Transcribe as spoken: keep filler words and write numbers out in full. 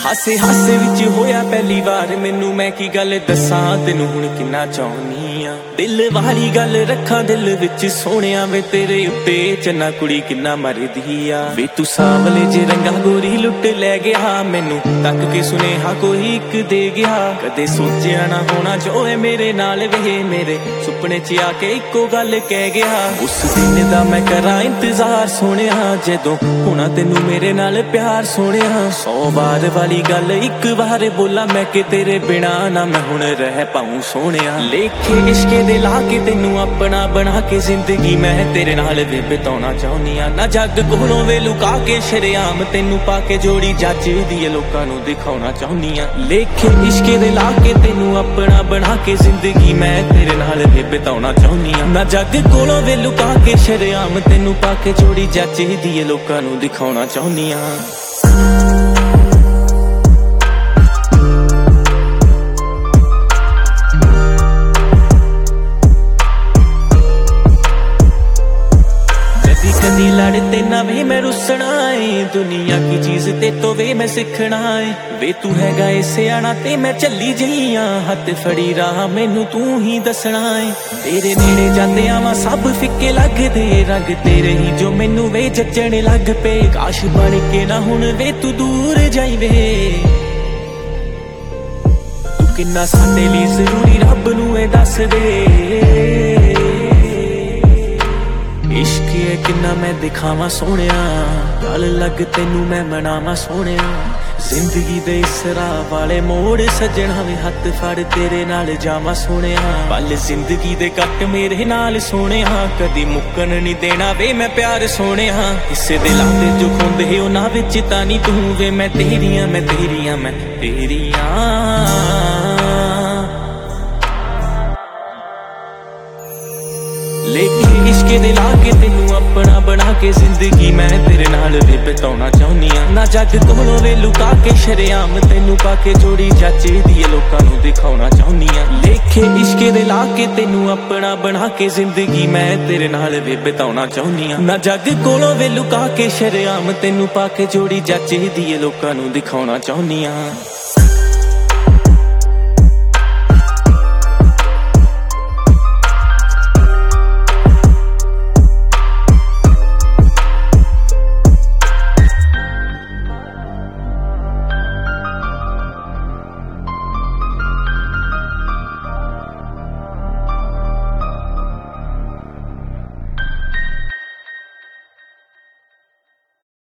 ਹਾਸੇ ਹਾਸੇ ਵਿੱਚ ਹੋਇਆ ਪਹਿਲੀ ਵਾਰ ਮੈਨੂੰ, ਮੈਂ ਕੀ ਗੱਲ ਦੱਸਾਂ ਤੈਨੂੰ ਹੁਣ ਕਿੰਨਾ ਚਾਹੁੰਨੀ ਆ। ਦਿਲ ਵਾਲੀ ਗੱਲ ਰੱਖਾਂ ਦਿਲ ਵਿੱਚ ਸੋਹਣਿਆ ਵੇ, ਤੇਰੇ ਉੱਤੇ ਚੰਨਾ ਕੁੜੀ ਕਿੰਨਾ ਮਰਦੀ ਆ ਵੇ। ਤੂੰ ਸਾਵਲੇ ਜੇ ਰੰਗਾ ਗੋਰੀ ਲੁੱਟ ਲੈ ਗਿਆ, ਮੈਨੂੰ ਤੱਕ ਕੇ ਸੁਨੇਹਾ ਕੋਈ ਇੱਕ ਦੇ ਗਿਆ। ਕਦੇ ਸੋਚਿਆ ਨਾ ਹੋਣਾ ਜੋ ਹੈ ਮੇਰੇ ਨਾਲ ਵੇ, ਮੇਰੇ ਸੁਪਨੇ ਚ ਆ ਕੇ ਇੱਕੋ ਗੱਲ ਕਹਿ ਗਿਆ। ਉਸ ਦਿਨ ਦਾ ਮੈਂ ਕਰਾਂ ਇੰਤਜ਼ਾਰ ਸੋਹਣਿਆ, ਜਦੋਂ ਹੋਣਾ ਤੈਨੂੰ ਮੇਰੇ ਨਾਲ ਪਿਆਰ ਸੋਹਣਿਆ। ਸੌ ਵਾਰ ਵਾਲੀ ਗੱਲ ਇੱਕ ਵਾਰ ਬੋਲਾਂ ਮੈਂ ਕਿ ਤੇਰੇ ਬਿਨਾ ਨਾ ਮੈਂ ਹੁਣ ਰਹਿ ਪਾਊਂ ਸੋਹਣਿਆ। ਲੇਖੇ ਇਸ਼ਕੇ ਦੇ ਲਾ ਕੇ ਤੈਨੂੰ ਆਪਣਾ ਬਣਾ ਕੇ ਜ਼ਿੰਦਗੀ ਮੈਂ ਤੇਰੇ ਨਾਲ ਵੇ ਬਿਤਾਉਣਾ ਚਾਹੁੰਨੀ ਆ। ਨਾ ਜੱਗ ਕੋਲੋਂ ਵੇ ਲੁਕਾ ਕੇ ਸ਼ਰੇਆਮ ਤੈਨੂੰ ਪਾ ਕੇ ਜੋੜੀ ਜੱਜਦੀ ਏ ਲੋਕਾਂ ਨੂੰ ਦਿਖਾਉਣਾ ਚਾਹੁੰਨੀ ਆ। ਲੇਖੇ ਇਸ਼ਕੇ ਦੇ ਲਾ ਕੇ ਤੈਨੂੰ ਆਪਣਾ ਬਣਾ ਕੇ ਜ਼ਿੰਦਗੀ ਮੈਂ ਤੇਰੇ ਨਾਲ ਵੇ ਬਿਤਾਉਣਾ ਚਾਹੁੰਨੀ ਆ। ਨਾ ਜੱਗ ਕੋਲੋਂ ਵੇ ਲੁਕਾ ਕੇ ਸ਼ਰੇਆਮ ਤੈਨੂੰ ਪਾ ਕੇ ਜੋੜੀ ਜੱਜਦੀ ਏ ਲੋਕਾਂ ਨੂੰ ਦਿਖਾਉਣਾ ਚਾਹੁੰਨੀ ਆ। कदी लड़ते ना वे मैं रुसना है, दुनिया की चीज ते तो वे मैं सिखना है। वे तू हैगा ए सियाना ते मैं चली जईया, हथ फड़ी राह मैनू तू ही दसना है। तेरे नेड़े जाते आवा सब फिक्के लगदे, रंग तेरे ही जो मैनू वे जचने लग पे। काश बन के ना हुण वे तू दूर जाई वे, तू किन्ना साडे लई जरूरी रब नू ए दस दे। इश्क है किन्ना मैं दिखावा सोहणिया, गल लग तेनू मैं मनावा सोहणिया। जिंदगी दे इस राह वाले मोड़ सजना वे, हथ फड़ तेरे नाल जावा सोहणिया। पल जिंदगी दे कट मेरे नाल सोहणिया, कदी मुक्कन नहीं देना वे मैं प्यार सोहणिया। किसे दे लाते जो खोंदे उन्हां विच तां नी तू वे, मैं तेरियां मैं तेरियां मैं तेरियां। लेके इश्के दे ला के तेनू अपना बना के जिंदगी मैं तेरे नाल वे बिताउणा चाहुंदी आ। ना जग कोलों वे लुका के शरेआम तैनू पाके जोड़ी जचदी ए लोकां नू दिखाउणा चाहुंदी आ। लेखे इश्के दे ला के तेनू अपना बना के जिंदगी मैं तेरे नाल वे बिताउणा चाहुंदी आ। ना जग कोलों वे लुका के शरेआम तैनू पाके जोड़ी जचदी ए लोकां नू दिखाउणा चाहुंदी आ।